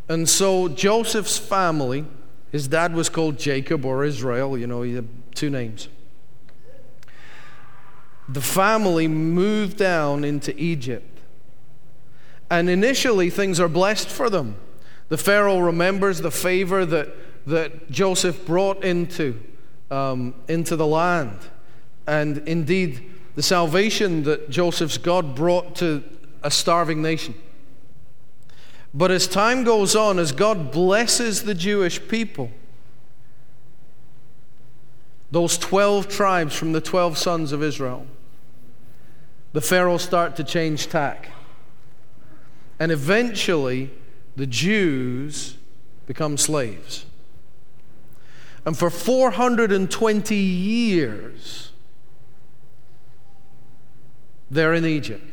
And so Joseph's family, his dad was called Jacob or Israel, he had two names. The family moved down into Egypt. And initially things are blessed for them. The Pharaoh remembers the favor that Joseph brought into the land. And indeed, the salvation that Joseph's God brought to a starving nation. But as time goes on, as God blesses the Jewish people, those 12 tribes from the 12 sons of Israel, the pharaohs start to change tack. And eventually, the Jews become slaves. And for 420 years, they're in Egypt.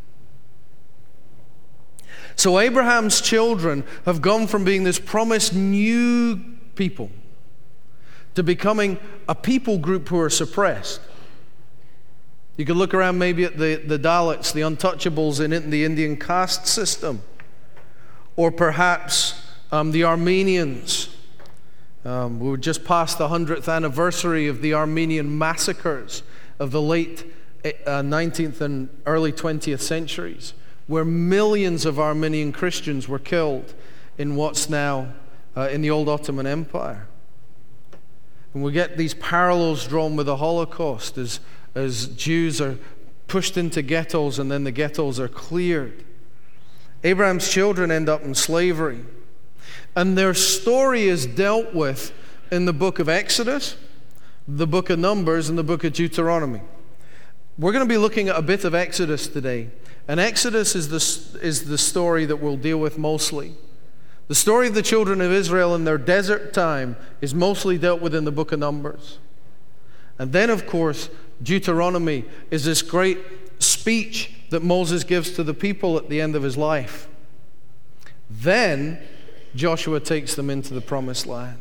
So Abraham's children have gone from being this promised new people to becoming a people group who are suppressed. You could look around maybe at the Dalits, the untouchables in the Indian caste system, or perhaps the Armenians. We were just past the 100th anniversary of the Armenian massacres of the late 19th and early 20th centuries, where millions of Armenian Christians were killed in what's now in the old Ottoman Empire. And we get these parallels drawn with the Holocaust as Jews are pushed into ghettos and then the ghettos are cleared. Abraham's children end up in slavery. And their story is dealt with in the book of Exodus, the book of Numbers, and the book of Deuteronomy. We're going to be looking at a bit of Exodus today. And Exodus is the story that we'll deal with mostly. The story of the children of Israel in their desert time is mostly dealt with in the book of Numbers. And then, of course, Deuteronomy is this great speech that Moses gives to the people at the end of his life. Then Joshua takes them into the promised land.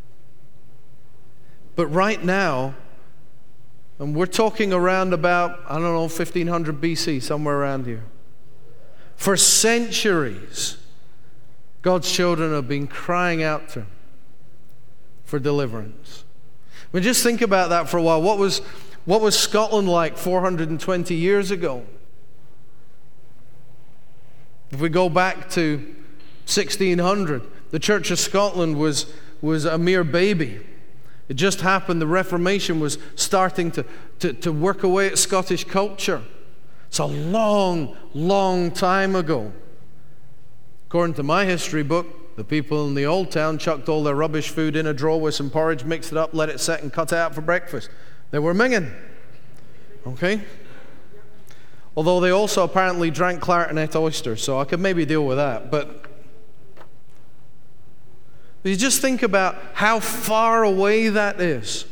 But right now, and we're talking around about, 1500 BC, somewhere around here. For centuries, God's children have been crying out to Him for deliverance. I mean, just think about that for a while. What was Scotland like 420 years ago? If we go back to 1600, the Church of Scotland was a mere baby. It just happened. The Reformation was starting to work away at Scottish culture. It's a long, long time ago. According to my history book, the people in the old town chucked all their rubbish food in a drawer with some porridge, mixed it up, let it set, and cut it out for breakfast. They were minging. Okay? Although they also apparently drank claret and ate oysters, so I could maybe deal with that. But you just think about how far away that is.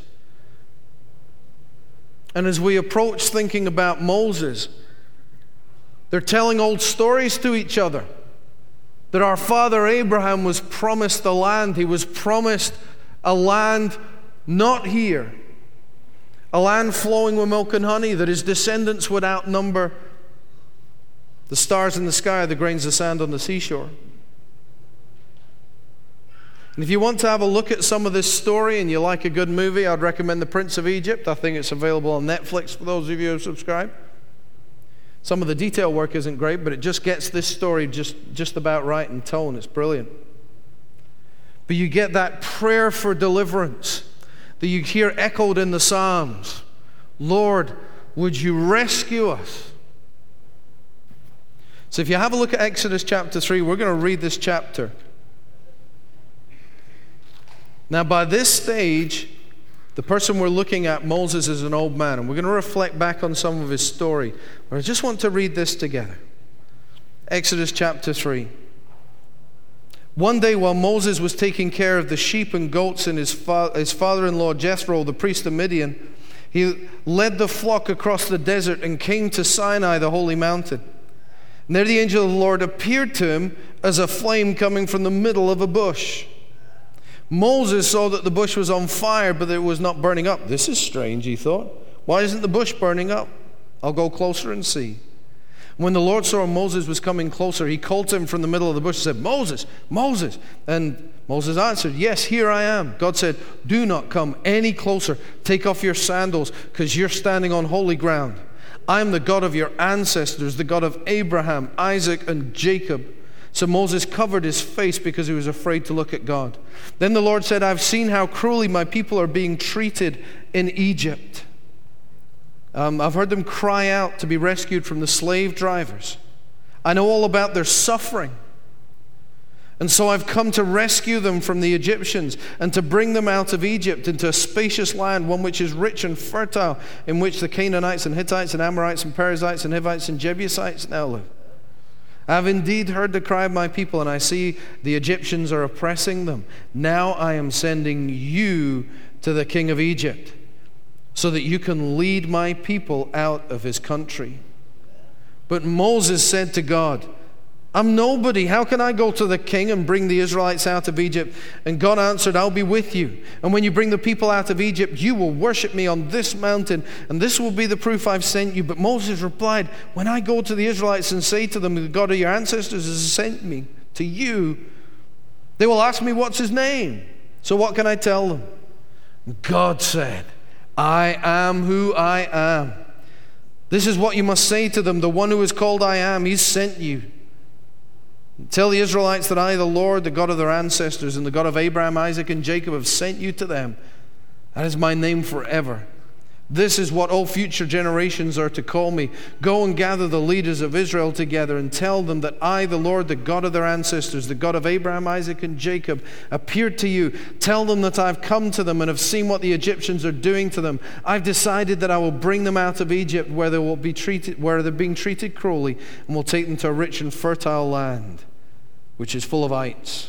And as we approach thinking about Moses, they're telling old stories to each other. That our father Abraham was promised the land. He was promised a land not here. A land flowing with milk and honey, that his descendants would outnumber the stars in the sky, the grains of sand on the seashore. And if you want to have a look at some of this story and you like a good movie, I'd recommend The Prince of Egypt. I think it's available on Netflix for those of you who subscribe. Some of the detail work isn't great, but it just gets this story just about right in tone. It's brilliant. But you get that prayer for deliverance that you hear echoed in the Psalms. Lord, would you rescue us? So if you have a look at Exodus chapter 3, we're going to read this chapter. Now, by this stage, the person we're looking at, Moses, is an old man. And we're going to reflect back on some of his story. But I just want to read this together. Exodus chapter 3. One day while Moses was taking care of the sheep and goats in his father-in-law Jethro, the priest of Midian, he led the flock across the desert and came to Sinai, the holy mountain. And there the angel of the Lord appeared to him as a flame coming from the middle of a bush. Moses saw that the bush was on fire, but that it was not burning up. This is strange, he thought. Why isn't the bush burning up? I'll go closer and see. When the Lord saw Moses was coming closer, he called to him from the middle of the bush and said, Moses, Moses. And Moses answered, yes, here I am. God said, do not come any closer. Take off your sandals, because you're standing on holy ground. I am the God of your ancestors, the God of Abraham, Isaac, and Jacob. So Moses covered his face because he was afraid to look at God. Then the Lord said, I've seen how cruelly my people are being treated in Egypt. I've heard them cry out to be rescued from the slave drivers. I know all about their suffering. And so I've come to rescue them from the Egyptians and to bring them out of Egypt into a spacious land, one which is rich and fertile, in which the Canaanites and Hittites and Amorites and Perizzites and Hivites and Jebusites now live. I have indeed heard the cry of my people, and I see the Egyptians are oppressing them. Now I am sending you to the king of Egypt, so that you can lead my people out of his country. But Moses said to God, I'm nobody. How can I go to the king and bring the Israelites out of Egypt? And God answered, I'll be with you. And when you bring the people out of Egypt, you will worship me on this mountain, and this will be the proof I've sent you. But Moses replied, when I go to the Israelites and say to them, the God of your ancestors has sent me to you, they will ask me, what's his name? So what can I tell them? God said, I am who I am. This is what you must say to them. The one who is called I am, he's sent you. Tell the Israelites that I, the Lord, the God of their ancestors, and the God of Abraham, Isaac, and Jacob, have sent you to them. That is my name forever. This is what all future generations are to call me. Go and gather the leaders of Israel together and tell them that I, the Lord, the God of their ancestors, the God of Abraham, Isaac, and Jacob, appeared to you. Tell them that I've come to them and have seen what the Egyptians are doing to them. I've decided that I will bring them out of Egypt where they're being treated cruelly, and will take them to a rich and fertile land, which is full of ites.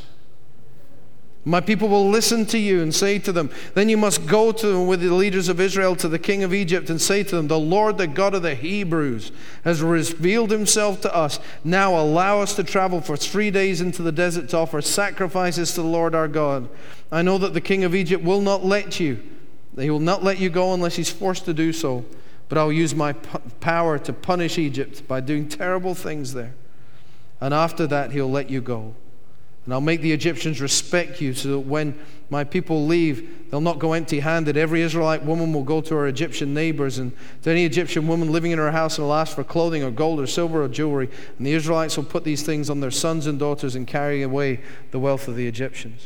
My people will listen to you and say to them, then you must go to them with the leaders of Israel to the king of Egypt and say to them, the Lord, the God of the Hebrews, has revealed himself to us. Now allow us to travel for 3 days into the desert to offer sacrifices to the Lord our God. I know that the king of Egypt will not let you. He will not let you go unless he's forced to do so. But I'll use my power to punish Egypt by doing terrible things there. And after that, he'll let you go. And I'll make the Egyptians respect you so that when my people leave, they'll not go empty-handed. Every Israelite woman will go to her Egyptian neighbors and to any Egyptian woman living in her house and will ask for clothing or gold or silver or jewelry. And the Israelites will put these things on their sons and daughters and carry away the wealth of the Egyptians.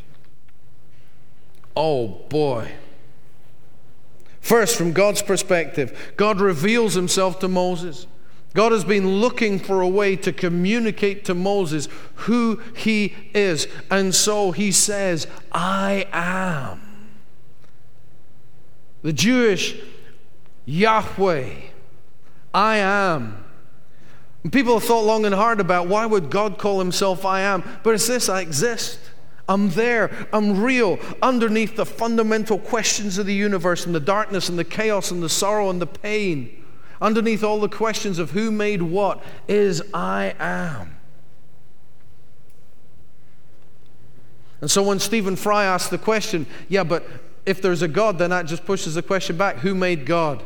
Oh boy. First, from God's perspective, God reveals himself to Moses. God has been looking for a way to communicate to Moses who he is. And so he says, I am. The Jewish Yahweh, I am. And people have thought long and hard about why would God call himself I am? But it's this, I exist. I'm there. I'm real. Underneath the fundamental questions of the universe and the darkness and the chaos and the sorrow and the pain. Underneath all the questions of who made what is I am. And so when Stephen Fry asked the question, yeah, but if there's a God, then that just pushes the question back, who made God?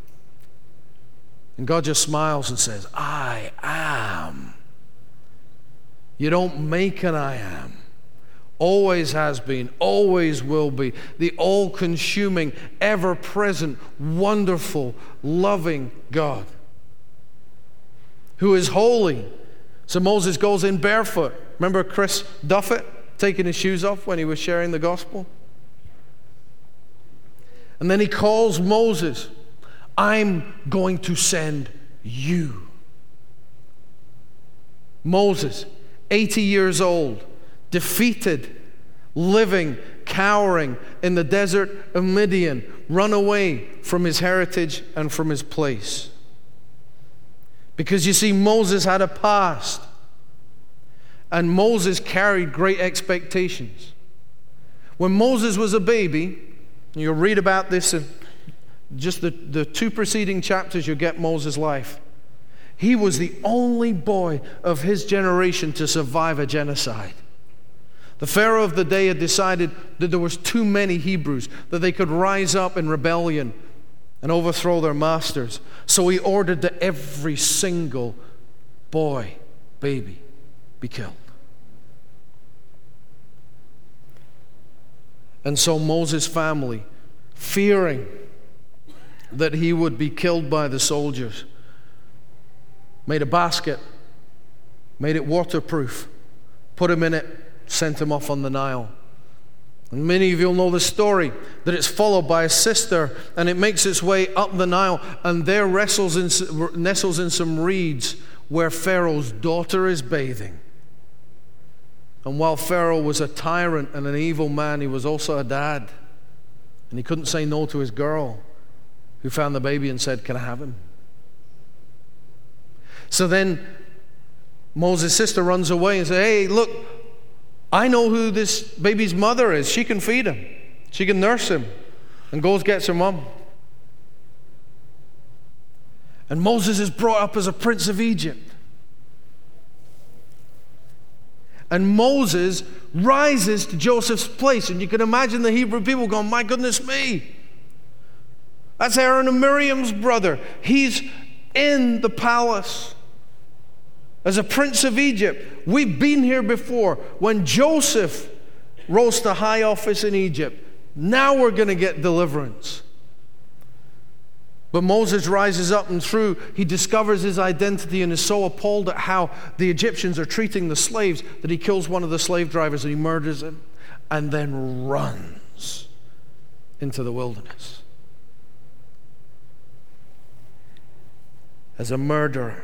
And God just smiles and says, I am. You don't make an I am. Always has been, always will be, the all-consuming, ever-present, wonderful, loving God who is holy. So Moses goes in barefoot. Remember Chris Duffett taking his shoes off when he was sharing the gospel? And then he calls Moses, I'm going to send you. Moses, 80 years old, defeated, living, cowering in the desert of Midian, run away from his heritage and from his place. Because you see, Moses had a past, and Moses carried great expectations. When Moses was a baby, you'll read about this in just the two preceding chapters, you'll get Moses' life. He was the only boy of his generation to survive a genocide. The Pharaoh of the day had decided that there was too many Hebrews, that they could rise up in rebellion and overthrow their masters. So he ordered that every single boy, baby, be killed. And so Moses' family, fearing that he would be killed by the soldiers, made a basket, made it waterproof, put him in it, sent him off on the Nile. And many of you will know the story, that it's followed by a sister, and it makes its way up the Nile, and there nestles in some reeds where Pharaoh's daughter is bathing. And while Pharaoh was a tyrant and an evil man, he was also a dad. And he couldn't say no to his girl, who found the baby and said, "Can I have him?" So then Moses' sister runs away and says, "Hey, look, I know who this baby's mother is. She can feed him. She can nurse him." And goes gets her mom. And Moses is brought up as a prince of Egypt. And Moses rises to Joseph's place. And you can imagine the Hebrew people going, "My goodness me. That's Aaron and Miriam's brother. He's in the palace as a prince of Egypt. We've been here before when Joseph rose to high office in Egypt. Now we're going to get deliverance." But Moses rises up, and he discovers his identity and is so appalled at how the Egyptians are treating the slaves that he kills one of the slave drivers and he murders him and then runs into the wilderness as a murderer.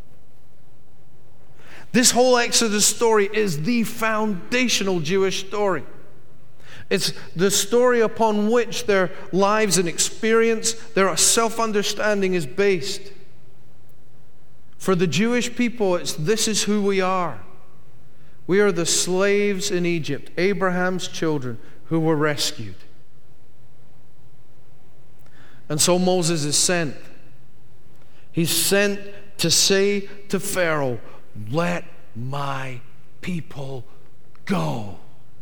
This whole Exodus story is the foundational Jewish story. It's the story upon which their lives and experience, their self-understanding is based. For the Jewish people, this is who we are. We are the slaves in Egypt, Abraham's children who were rescued. And so Moses is sent. He's sent to say to Pharaoh, "Let my people go."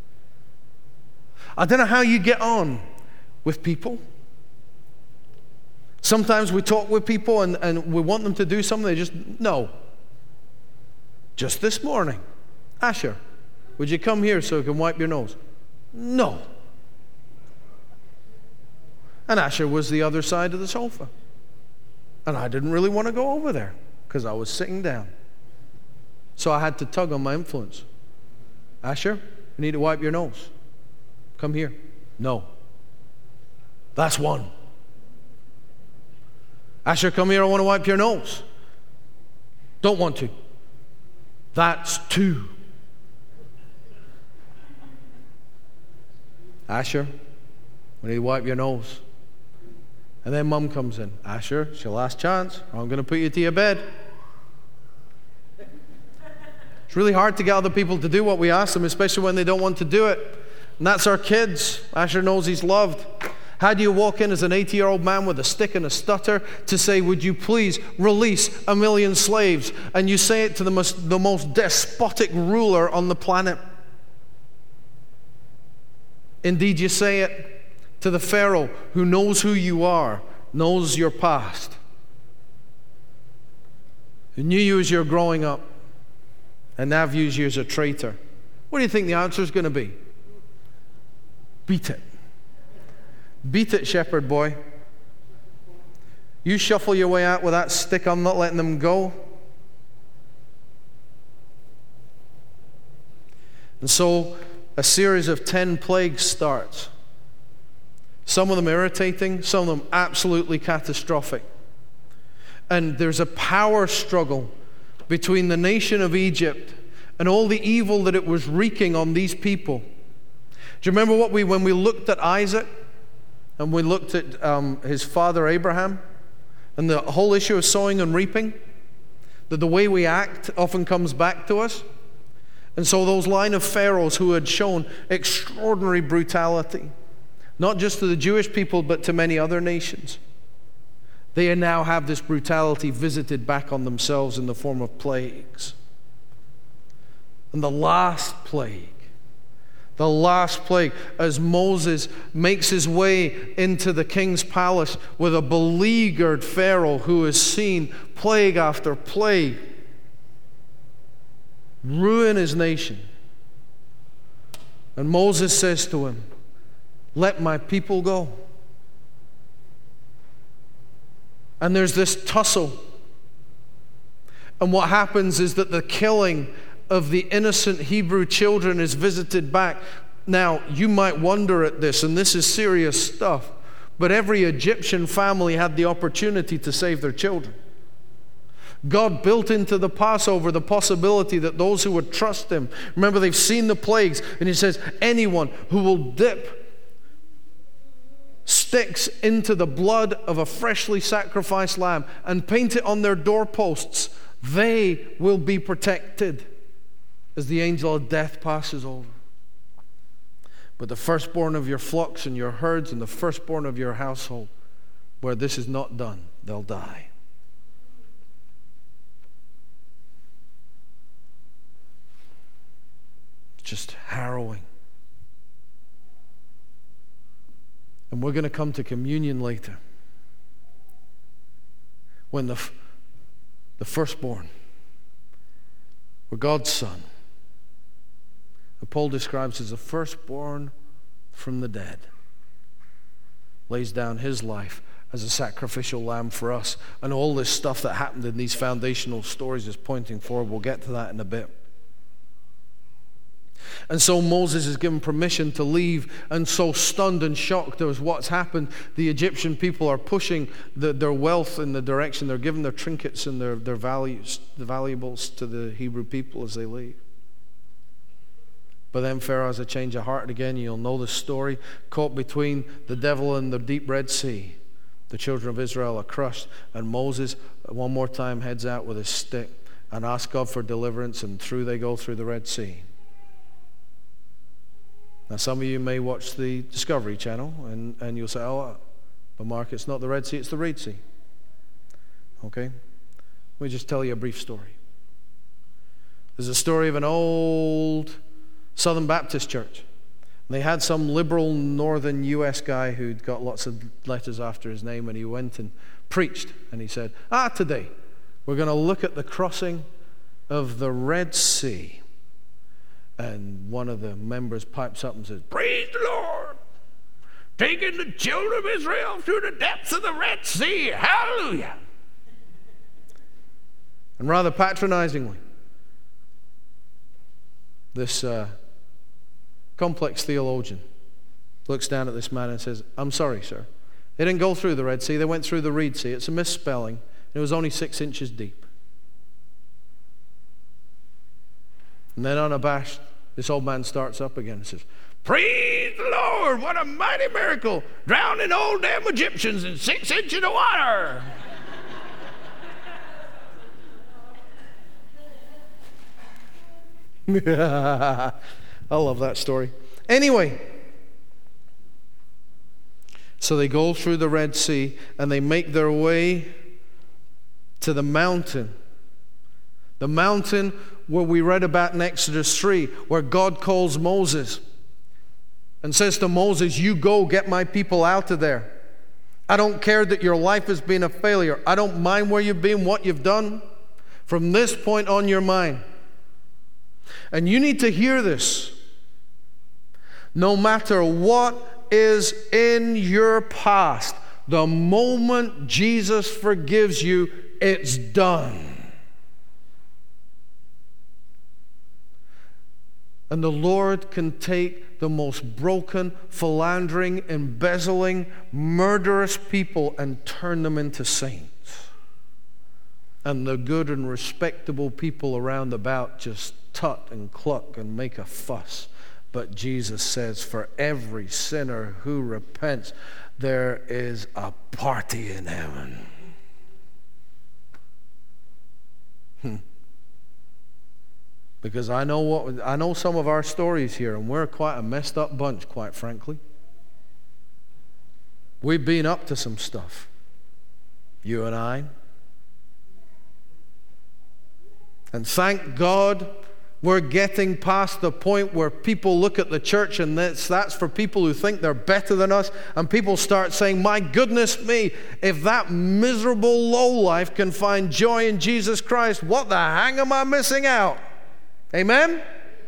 I don't know how you get on with people. Sometimes we talk with people and we want them to do something, they just, no. Just this morning, "Asher, would you come here so I can wipe your nose?" No. And Asher was the other side of the sofa. And I didn't really want to go over there because I was sitting down. So I had to tug on my influence. "Asher, you need to wipe your nose. Come here." No. That's one. "Asher, come here, I want to wipe your nose." Don't want to. That's two. "Asher, we need to wipe your nose." And then Mom comes in. "Asher, it's your last chance, or I'm going to put you to your bed." It's really hard to get other people to do what we ask them, especially when they don't want to do it. And that's our kids. Asher knows he's loved. How do you walk in as an 80-year-old man with a stick and a stutter to say, "Would you please release 1 million slaves?" And you say it to the most despotic ruler on the planet. Indeed, you say it to the Pharaoh who knows who you are, knows your past, who knew you as you're growing up, and now views you as a traitor. What do you think the answer is going to be? Beat it. Beat it, shepherd boy. You shuffle your way out with that stick. I'm not letting them go. And so a series of 10 plagues starts. Some of them irritating, some of them absolutely catastrophic. And there's a power struggle between the nation of Egypt and all the evil that it was wreaking on these people. Do you remember when we looked at Isaac and we looked at his father Abraham and the whole issue of sowing and reaping? That the way we act often comes back to us. And so those line of pharaohs who had shown extraordinary brutality, not just to the Jewish people but to many other nations, they now have this brutality visited back on themselves in the form of plagues. And the last plague, as Moses makes his way into the king's palace with a beleaguered Pharaoh who has seen plague after plague, ruin his nation. And Moses says to him, let my people go. And there's this tussle. And what happens is that the killing of the innocent Hebrew children is visited back. Now, you might wonder at this, and this is serious stuff, but every Egyptian family had the opportunity to save their children. God built into the Passover the possibility that those who would trust him, remember they've seen the plagues, and he says, anyone who will dip sticks into the blood of a freshly sacrificed lamb and paint it on their doorposts, they will be protected as the angel of death passes over. But the firstborn of your flocks and your herds and the firstborn of your household, where this is not done, they'll die. Just harrowing. And we're going to come to communion later, when the firstborn, or God's son, who Paul describes as the firstborn from the dead, lays down his life as a sacrificial lamb for us. And all this stuff that happened in these foundational stories is pointing forward. We'll get to that in a bit. And so Moses is given permission to leave, and so stunned and shocked as what's happened, the Egyptian people are pushing their wealth in the direction. They're giving their trinkets and their values, the valuables, to the Hebrew people as they leave. But then Pharaoh has a change of heart again. You'll know the story. Caught between the devil and the deep Red Sea, the children of Israel are crushed, and Moses one more time heads out with his stick and asks God for deliverance, and through they go through the Red Sea. Now, some of you may watch the Discovery Channel, and you'll say, oh, but Mark, it's not the Red Sea, it's the Reed Sea. Okay? Let me just tell you a brief story. There's a story of an old Southern Baptist church. They had some liberal northern U.S. guy who'd got lots of letters after his name, and he went and preached, and he said, today we're going to look at the crossing of the Red Sea. And one of the members pipes up and says, praise the Lord, taking the children of Israel through the depths of the Red Sea. Hallelujah. And rather patronizingly, this complex theologian looks down at this man and says, I'm sorry, sir. They didn't go through the Red Sea. They went through the Reed Sea. It's a misspelling. It was only 6 inches deep. And then unabashed, this old man starts up again and says, praise the Lord, what a mighty miracle, drowning old damn Egyptians in 6 inches of water. I love that story. Anyway, so they go through the Red Sea and they make their way to the mountain. The mountain where we read about in Exodus 3, where God calls Moses and says to Moses, you go get my people out of there. I don't care that your life has been a failure. I don't mind where you've been, what you've done. From this point on, you're mine. And you need to hear this. No matter what is in your past, the moment Jesus forgives you, it's done. And the Lord can take the most broken, philandering, embezzling, murderous people and turn them into saints. And the good and respectable people around about just tut and cluck and make a fuss. But Jesus says, for every sinner who repents, there is a party in heaven. Because I know some of our stories here, and we're quite a messed up bunch, quite frankly. We've been up to some stuff, you and I. And thank God we're getting past the point where people look at the church, and that's for people who think they're better than us, and people start saying, my goodness me, if that miserable lowlife can find joy in Jesus Christ, what the hang am I missing out? Amen?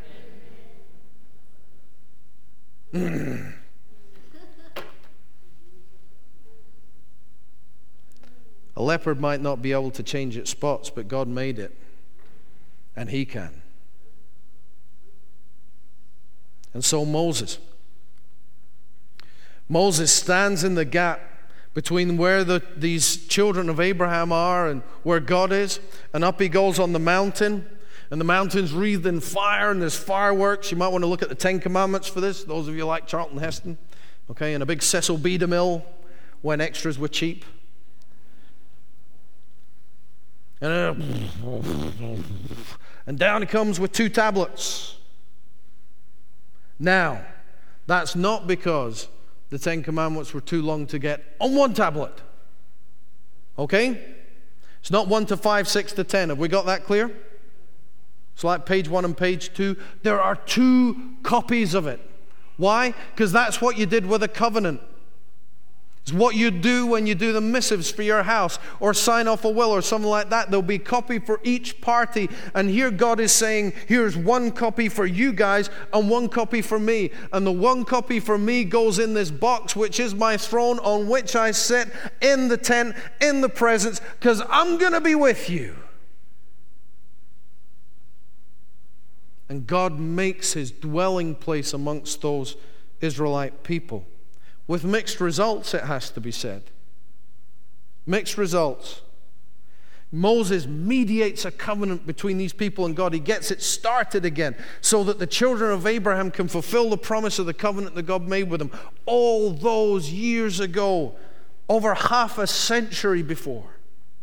A leopard might not be able to change its spots, but God made it, and He can. And so Moses stands in the gap between where these children of Abraham are and where God is, and up he goes on the mountain, and the mountain's wreathed in fire, and there's fireworks. You might want to look at the Ten Commandments for this, those of you like Charlton Heston, okay, and a big Cecil B. DeMille when extras were cheap. And down he comes with 2 tablets. Now, that's not because the 10 Commandments were too long to get on 1 tablet. Okay? It's not 1 to 5, 6 to 10. Have we got that clear? It's like page 1 and page 2. There are 2 copies of it. Why? Because that's what you did with a covenant. It's what you do when you do the missives for your house or sign off a will or something like that. There'll be a copy for each party. And here God is saying, here's 1 copy for you guys and 1 copy for me. And the 1 copy for me goes in this box, which is my throne on which I sit in the tent, in the presence, because I'm going to be with you. And God makes His dwelling place amongst those Israelite people. With mixed results, it has to be said. Mixed results. Moses mediates a covenant between these people and God. He gets it started again so that the children of Abraham can fulfill the promise of the covenant that God made with them all those years ago, over half a century before.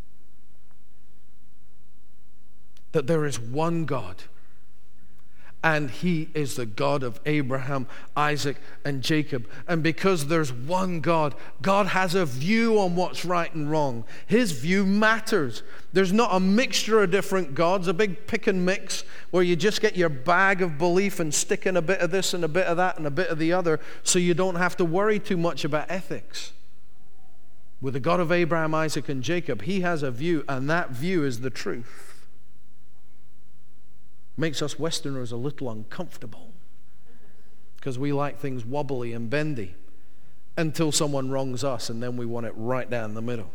That there is one God. And He is the God of Abraham, Isaac, and Jacob. And because there's one God, God has a view on what's right and wrong. His view matters. There's not a mixture of different gods, a big pick and mix, where you just get your bag of belief and stick in a bit of this and a bit of that and a bit of the other, so you don't have to worry too much about ethics. With the God of Abraham, Isaac, and Jacob, He has a view, and that view is the truth. Makes us Westerners a little uncomfortable because we like things wobbly and bendy until someone wrongs us, and then we want it right down the middle.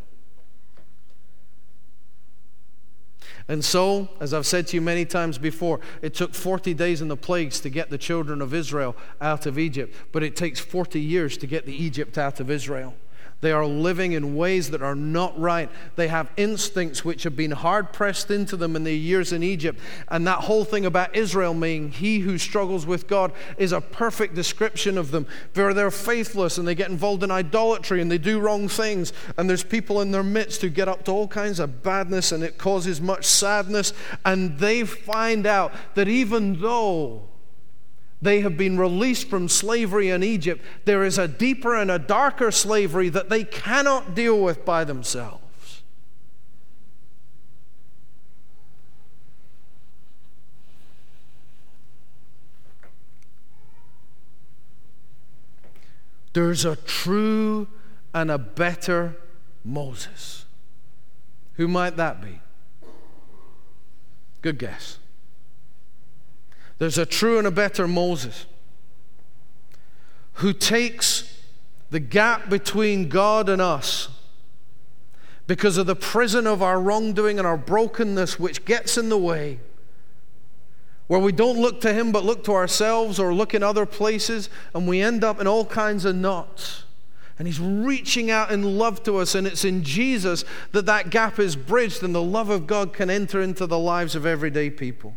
And so, as I've said to you many times before, it took 40 days in the plagues to get the children of Israel out of Egypt, but it takes 40 years to get the Egypt out of Israel. They are living in ways that are not right. They have instincts which have been hard pressed into them in their years in Egypt. And that whole thing about Israel being he who struggles with God is a perfect description of them. They're faithless and they get involved in idolatry and they do wrong things. And there's people in their midst who get up to all kinds of badness, and it causes much sadness. And they find out that even though they have been released from slavery in Egypt, there is a deeper and a darker slavery that they cannot deal with by themselves. There's a true and a better Moses. Who might that be? Good guess. There's a true and a better Moses who takes the gap between God and us because of the prison of our wrongdoing and our brokenness which gets in the way, where we don't look to Him but look to ourselves or look in other places, and we end up in all kinds of knots. And He's reaching out in love to us, and it's in Jesus that that gap is bridged and the love of God can enter into the lives of everyday people.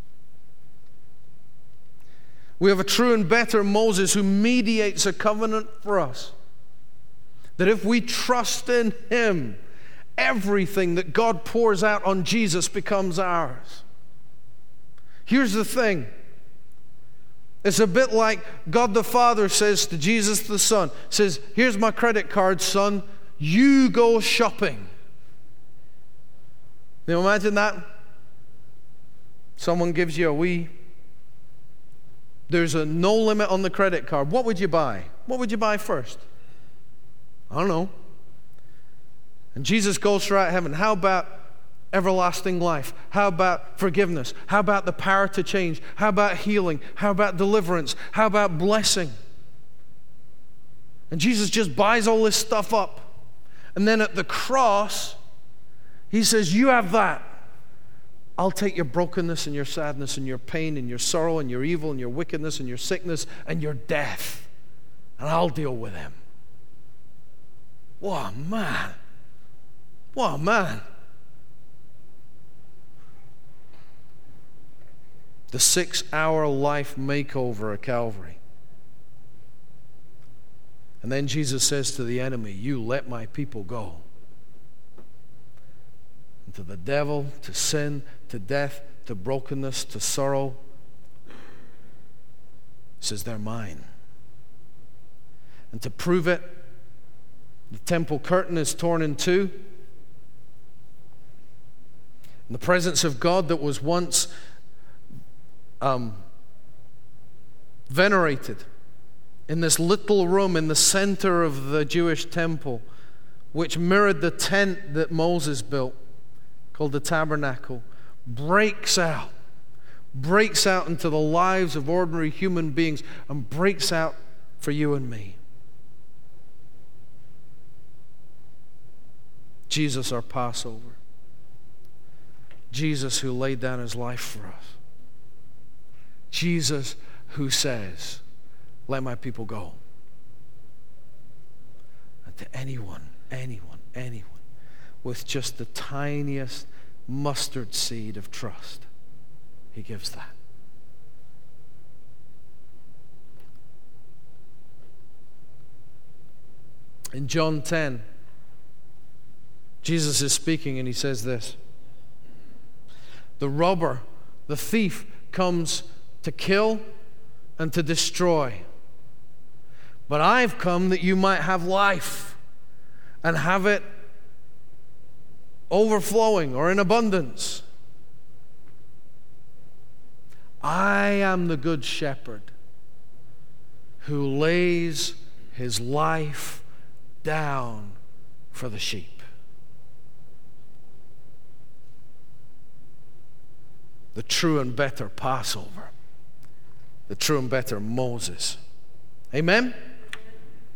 We have a true and better Moses who mediates a covenant for us. That if we trust in Him, everything that God pours out on Jesus becomes ours. Here's the thing. It's a bit like God the Father says to Jesus the Son, says, here's my credit card, son, you go shopping. Can you imagine that? Someone gives you a wee. There's no limit on the credit card. What would you buy? What would you buy first? I don't know. And Jesus goes throughout heaven. How about everlasting life? How about forgiveness? How about the power to change? How about healing? How about deliverance? How about blessing? And Jesus just buys all this stuff up. And then at the cross, he says, you have that. I'll take your brokenness and your sadness and your pain and your sorrow and your evil and your wickedness and your sickness and your death. And I'll deal with them. What a man. What a man. The 6-hour life makeover at Calvary. And then Jesus says to the enemy, you let my people go. And to the devil, to sin, to death, to brokenness, to sorrow. He says, they're mine. And to prove it, the temple curtain is torn in two. And the presence of God that was once venerated in this little room in the center of the Jewish temple, which mirrored the tent that Moses built, called the tabernacle, breaks out into the lives of ordinary human beings and breaks out for you and me. Jesus, our Passover. Jesus who laid down his life for us. Jesus who says, let my people go. And to anyone with just the tiniest mustard seed of trust, he gives that. In John 10, Jesus is speaking and he says this: the robber, the thief, comes to kill and to destroy. But I've come that you might have life and have it overflowing or in abundance. I am the good shepherd who lays his life down for the sheep. The true and better Passover. The true and better Moses. Amen?